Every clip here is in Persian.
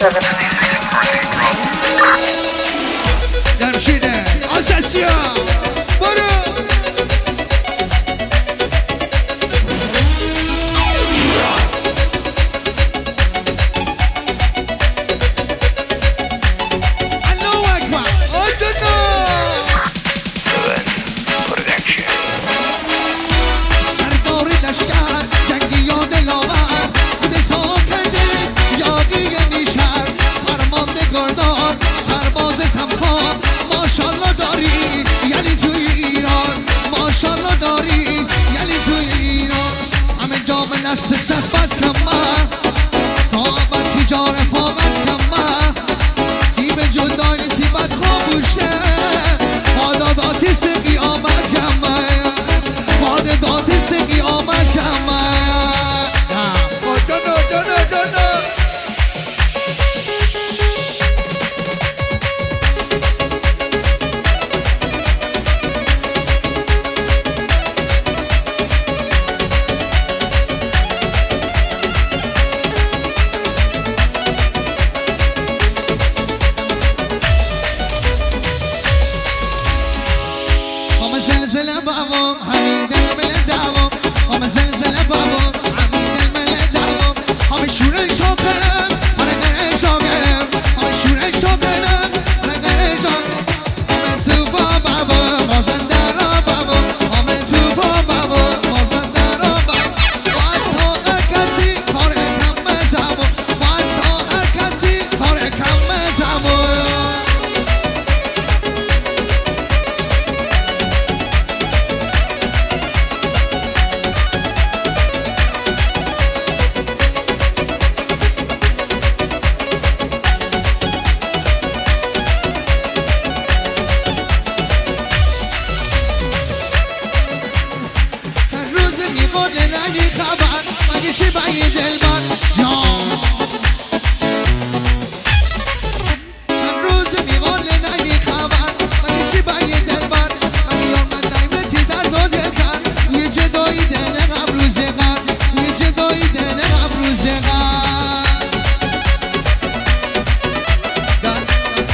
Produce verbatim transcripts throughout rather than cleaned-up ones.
جمشیده آساسیا برو زلزله بابام همین دل مل دوام هم زلزله بابام همین دل مل دوام هم شوره شاکرم من شاکرم هم شوره شاکرم من شاکرم هم تو بابا مازنده را بابا هم تو بابا مازنده را بابا باز ها حرکتی کار کم مزبو باز ها حرکتی کار کم مزبو شي بعيد البر يا الروز میغول نگی خبر من شي بعيد البر من يوم من نایمتی در دو دکر یه جدایی دنه غم روز غم یه جدایی دنه غم روز غم دست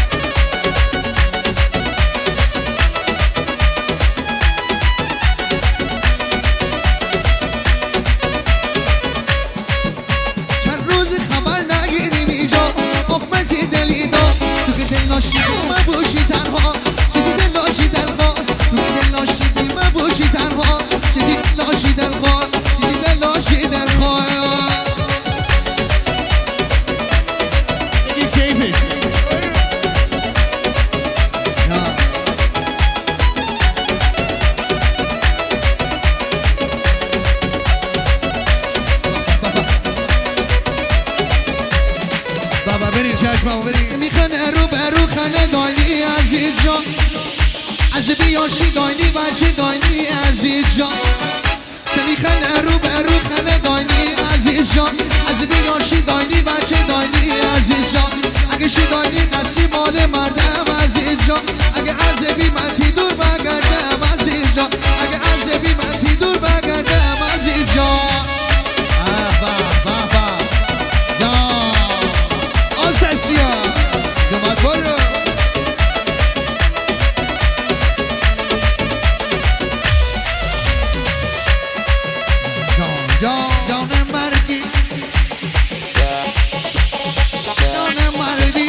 لاشی ما باشی تنها جدی دل لاشی دلخواه تو دل لاشی ما باشی تنها جدی لاشی دلخواه جدی دل لاشی دلخواه بگی کیفش بابا برین چشم بابا برین میخنه رو برو خنه دانی عزیز جان از بیاشی دانی بچه دانی عزیز جان میخنه رو برو خنه دانی عزیز جان از بیاشی دانی بچه دانی عزیز جان اگه شی دانی قصی مال مردم عزیز جان اگه از بی منتی دور بگردم عزیز جان اگه از بی منتی دور بگردم عزیز جان آساسیا دمت برو جان جان جان مرگی جان مرگی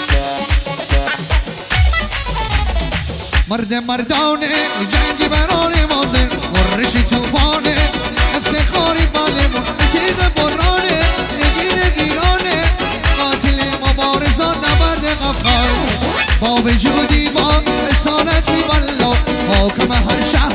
مرد مردانه جنگی برانه مازن مرشی توفانه افتخاری بالمون تیغ برانه نگیر گیرانه قاتل مبارزان نبرد غفار با وجودی با رسالتی والله حاکم هر شهر